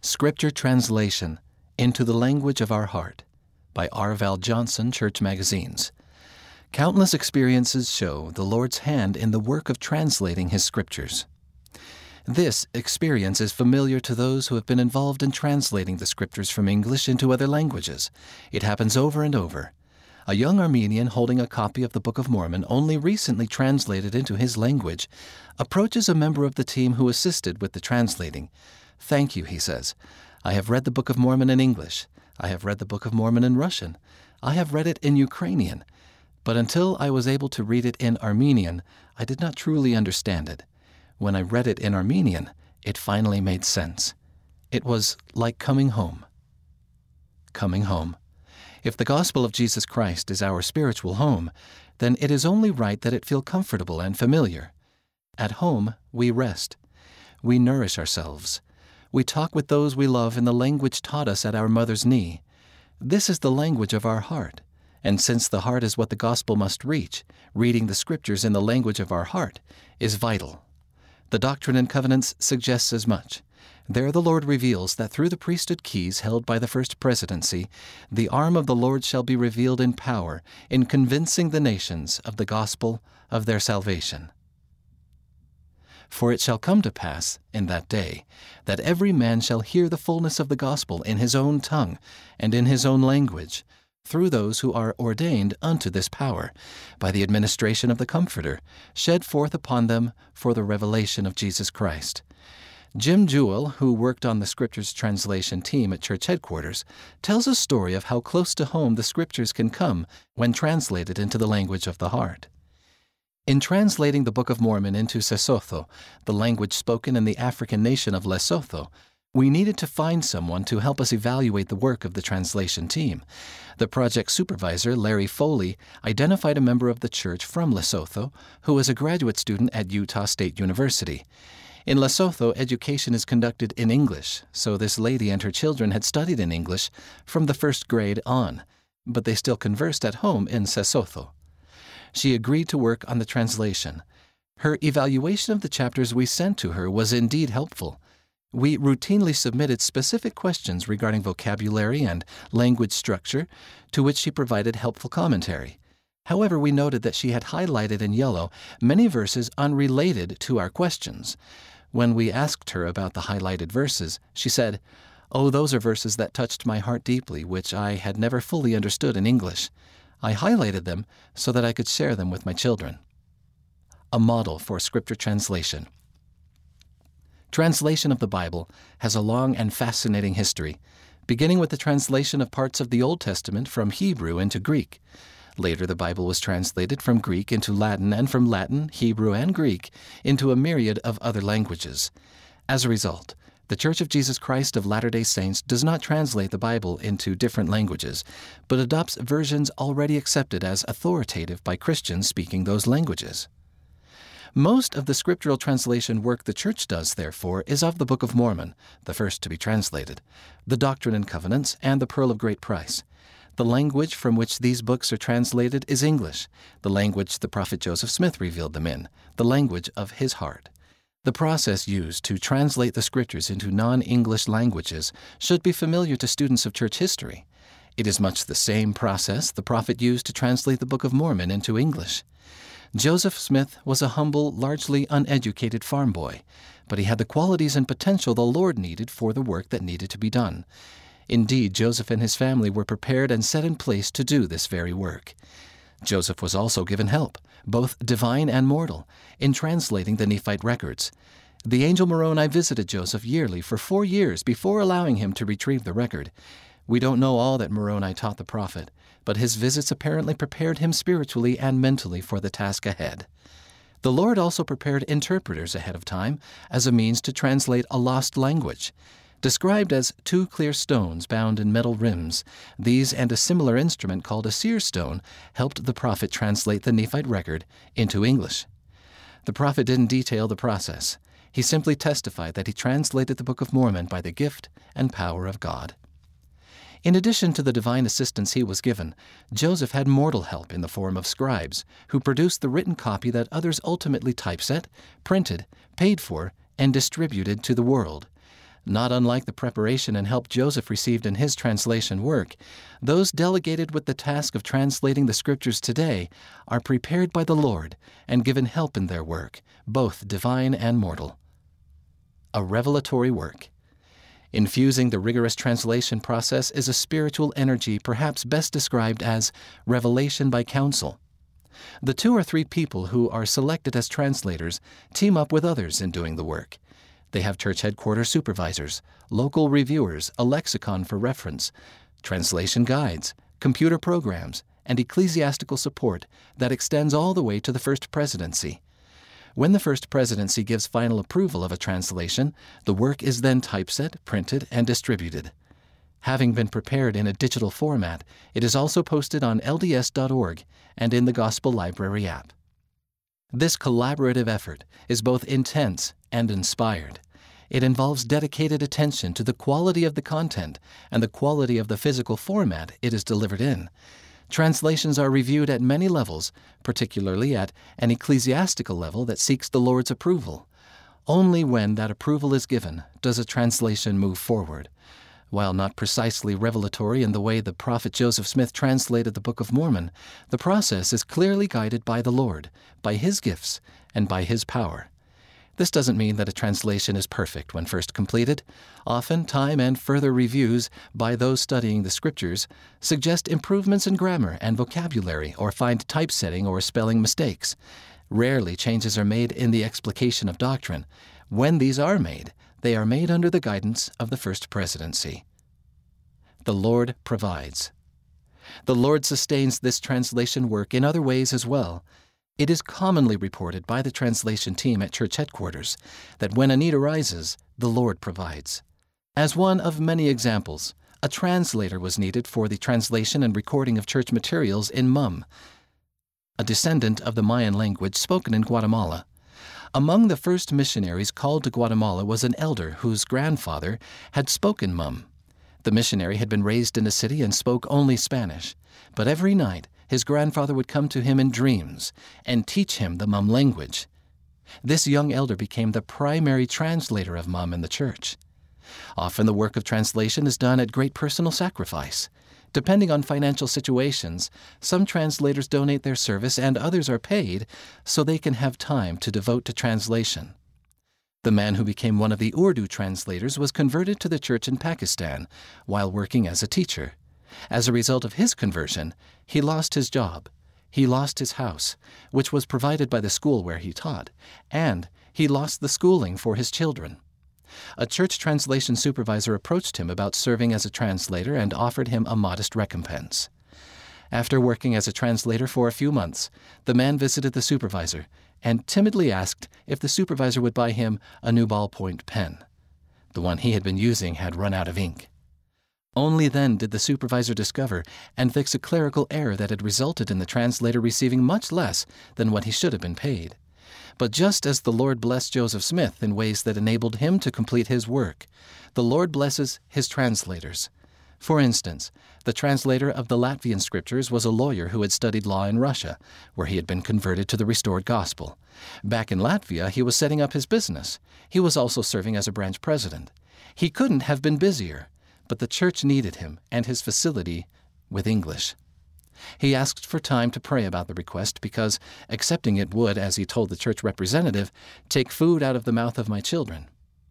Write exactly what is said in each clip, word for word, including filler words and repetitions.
Scripture Translation into the Language of Our Heart by R. Val Johnson, Church Magazines. Countless experiences show the Lord's hand in the work of translating His Scriptures. This experience is familiar to those who have been involved in translating the Scriptures from English into other languages. It happens over and over. A young Armenian holding a copy of the Book of Mormon, only recently translated into his language, approaches a member of the team who assisted with the translating. "Thank you," he says. "I have read the Book of Mormon in English. I have read the Book of Mormon in Russian. I have read it in Ukrainian. But until I was able to read it in Armenian, I did not truly understand it. When I read it in Armenian, it finally made sense. It was like coming home." Coming home. If the gospel of Jesus Christ is our spiritual home, then it is only right that it feel comfortable and familiar. At home, we rest. We nourish ourselves. We talk with those we love in the language taught us at our mother's knee. This is the language of our heart. And since the heart is what the gospel must reach, reading the Scriptures in the language of our heart is vital. The Doctrine and Covenants suggests as much. There the Lord reveals that through the priesthood keys held by the first presidency, the arm of the Lord shall be revealed in power in convincing the nations of the gospel of their salvation. For it shall come to pass in that day that every man shall hear the fullness of the gospel in his own tongue and in his own language, through those who are ordained unto this power, by the administration of the Comforter, shed forth upon them for the revelation of Jesus Christ. Jim Jewell, who worked on the Scriptures translation team at church headquarters, tells a story of how close to home the Scriptures can come when translated into the language of the heart. In translating the Book of Mormon into Sesotho, the language spoken in the African nation of Lesotho, we needed to find someone to help us evaluate the work of the translation team. The project supervisor, Larry Foley, identified a member of the church from Lesotho who was a graduate student at Utah State University. In Lesotho, education is conducted in English, so this lady and her children had studied in English from the first grade on, but they still conversed at home in Sesotho. She agreed to work on the translation. Her evaluation of the chapters we sent to her was indeed helpful. We routinely submitted specific questions regarding vocabulary and language structure, to which she provided helpful commentary. However, we noted that she had highlighted in yellow many verses unrelated to our questions. When we asked her about the highlighted verses, she said, "Oh, those are verses that touched my heart deeply, which I had never fully understood in English. I highlighted them so that I could share them with my children." A model for Scripture translation. Translation of the Bible has a long and fascinating history, beginning with the translation of parts of the Old Testament from Hebrew into Greek. Later, the Bible was translated from Greek into Latin and from Latin, Hebrew, and Greek into a myriad of other languages. As a result, the Church of Jesus Christ of Latter-day Saints does not translate the Bible into different languages, but adopts versions already accepted as authoritative by Christians speaking those languages. Most of the scriptural translation work the Church does, therefore, is of the Book of Mormon, the first to be translated, the Doctrine and Covenants, and the Pearl of Great Price. The language from which these books are translated is English, the language the prophet Joseph Smith revealed them in, the language of his heart. The process used to translate the Scriptures into non-English languages should be familiar to students of church history. It is much the same process the prophet used to translate the Book of Mormon into English. Joseph Smith was a humble, largely uneducated farm boy, but he had the qualities and potential the Lord needed for the work that needed to be done. Indeed, Joseph and his family were prepared and set in place to do this very work. Joseph was also given help, both divine and mortal, in translating the Nephite records. The angel Moroni visited Joseph yearly for four years before allowing him to retrieve the record. We don't know all that Moroni taught the prophet, but his visits apparently prepared him spiritually and mentally for the task ahead. The Lord also prepared interpreters ahead of time as a means to translate a lost language. Described as two clear stones bound in metal rims, these and a similar instrument called a seer stone helped the prophet translate the Nephite record into English. The prophet didn't detail the process. He simply testified that he translated the Book of Mormon by the gift and power of God. In addition to the divine assistance he was given, Joseph had mortal help in the form of scribes, who produced the written copy that others ultimately typeset, printed, paid for, and distributed to the world. Not unlike the preparation and help Joseph received in his translation work, those delegated with the task of translating the Scriptures today are prepared by the Lord and given help in their work, both divine and mortal. A revelatory work. Infusing the rigorous translation process is a spiritual energy perhaps best described as revelation by counsel. The two or three people who are selected as translators team up with others in doing the work. They have church headquarters supervisors, local reviewers, a lexicon for reference, translation guides, computer programs, and ecclesiastical support that extends all the way to the First Presidency. When the First Presidency gives final approval of a translation, the work is then typeset, printed, and distributed. Having been prepared in a digital format, it is also posted on L D S dot org and in the Gospel Library app. This collaborative effort is both intense and inspired. It involves dedicated attention to the quality of the content and the quality of the physical format it is delivered in. Translations are reviewed at many levels, particularly at an ecclesiastical level that seeks the Lord's approval. Only when that approval is given does a translation move forward. While not precisely revelatory in the way the prophet Joseph Smith translated the Book of Mormon, the process is clearly guided by the Lord, by His gifts, and by His power. This doesn't mean that a translation is perfect when first completed. Often, time and further reviews by those studying the Scriptures suggest improvements in grammar and vocabulary or find typesetting or spelling mistakes. Rarely changes are made in the explication of doctrine. When these are made, they are made under the guidance of the First Presidency. The Lord provides. The Lord sustains this translation work in other ways as well. It is commonly reported by the translation team at church headquarters that when a need arises, the Lord provides. As one of many examples, a translator was needed for the translation and recording of church materials in Mum, a descendant of the Mayan language spoken in Guatemala. Among the first missionaries called to Guatemala was an elder whose grandfather had spoken Mum. The missionary had been raised in a city and spoke only Spanish, but every night his grandfather would come to him in dreams and teach him the Mum language. This young elder became the primary translator of Mum in the church. Often the work of translation is done at great personal sacrifice. Depending on financial situations, some translators donate their service and others are paid so they can have time to devote to translation. The man who became one of the Urdu translators was converted to the church in Pakistan while working as a teacher. As a result of his conversion, he lost his job, he lost his house, which was provided by the school where he taught, and he lost the schooling for his children. A church translation supervisor approached him about serving as a translator and offered him a modest recompense. After working as a translator for a few months, the man visited the supervisor and timidly asked if the supervisor would buy him a new ballpoint pen. The one he had been using had run out of ink. Only then did the supervisor discover and fix a clerical error that had resulted in the translator receiving much less than what he should have been paid. But just as the Lord blessed Joseph Smith in ways that enabled him to complete his work, the Lord blesses His translators. For instance, the translator of the Latvian Scriptures was a lawyer who had studied law in Russia, where he had been converted to the restored gospel. Back in Latvia, he was setting up his business. He was also serving as a branch president. He couldn't have been busier, but the church needed him and his facility with English. He asked for time to pray about the request because accepting it would, as he told the church representative, take food out of the mouth of my children.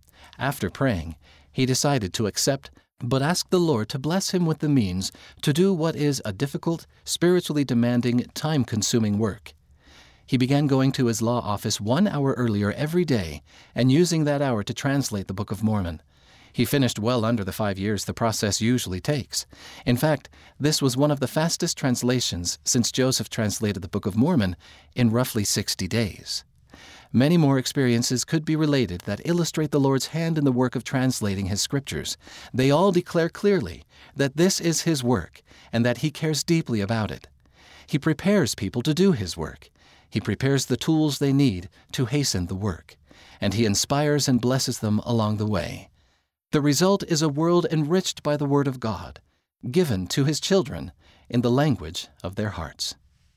After praying, he decided to accept, but asked the Lord to bless him with the means to do what is a difficult, spiritually demanding, time-consuming work. He began going to his law office one hour earlier every day and using that hour to translate the Book of Mormon. He finished well under the five years the process usually takes. In fact, this was one of the fastest translations since Joseph translated the Book of Mormon in roughly sixty days. Many more experiences could be related that illustrate the Lord's hand in the work of translating His Scriptures. They all declare clearly that this is His work and that He cares deeply about it. He prepares people to do His work. He prepares the tools they need to hasten the work, and He inspires and blesses them along the way. The result is a world enriched by the Word of God, given to His children in the language of their hearts.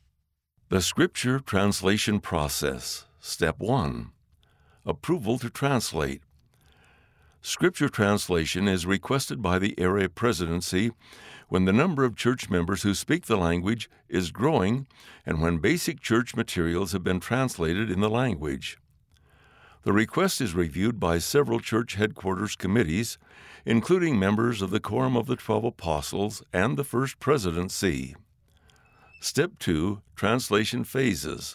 The Scripture Translation Process. Step one. Approval to translate. Scripture translation is requested by the area presidency when the number of church members who speak the language is growing and when basic church materials have been translated in the language. The request is reviewed by several church headquarters committees, including members of the Quorum of the Twelve Apostles and the First Presidency. Step two. Translation Phases.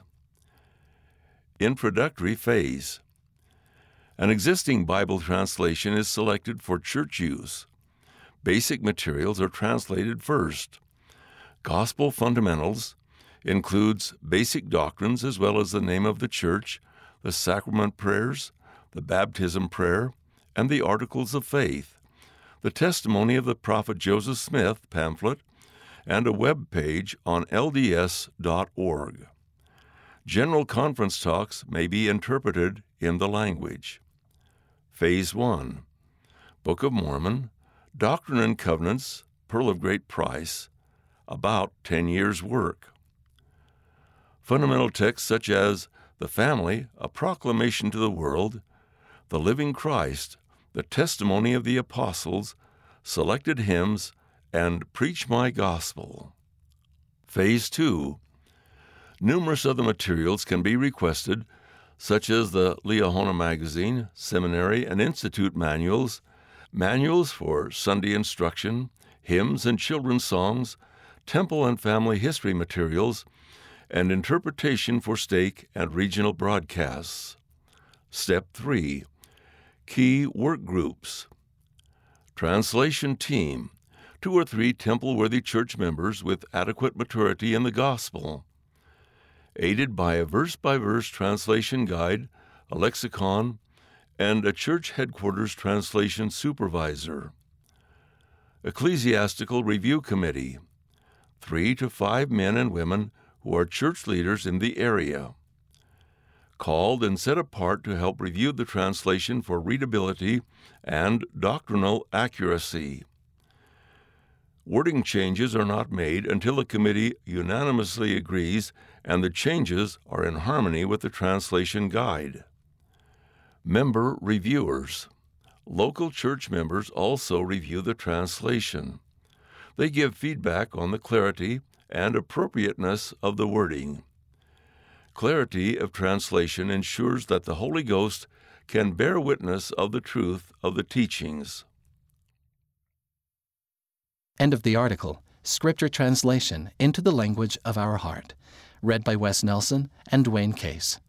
Introductory Phase. An existing Bible translation is selected for church use. Basic materials are translated first. Gospel Fundamentals includes basic doctrines as well as the name of the church, the sacrament prayers, the baptism prayer, and the articles of faith, the testimony of the prophet Joseph Smith pamphlet, and a web page on L D S dot org. General conference talks may be interpreted in the language. Phase one. Book of Mormon, Doctrine and Covenants, Pearl of Great Price, about ten years' work. Fundamental texts such as The Family, A Proclamation to the World, The Living Christ, The Testimony of the Apostles, Selected Hymns, and Preach My Gospel. Phase two. Numerous other materials can be requested, such as the Liahona Magazine, Seminary and Institute manuals, manuals for Sunday instruction, hymns and children's songs, temple and family history materials, and interpretation for stake and regional broadcasts. Step three. Key Work Groups. Translation Team. Two or three temple-worthy church members with adequate maturity in the gospel. Aided by a verse-by-verse translation guide, a lexicon, and a church headquarters translation supervisor. Ecclesiastical Review Committee. Three to five men and women who are church leaders in the area. Called and set apart to help review the translation for readability and doctrinal accuracy. Wording changes are not made until the committee unanimously agrees and the changes are in harmony with the translation guide. Member reviewers. Local church members also review the translation. They give feedback on the clarity and appropriateness of the wording. Clarity of translation ensures that the Holy Ghost can bear witness of the truth of the teachings. End of the article, Scripture Translation into the Language of Our Heart, read by Wes Nelson and Dwayne Case.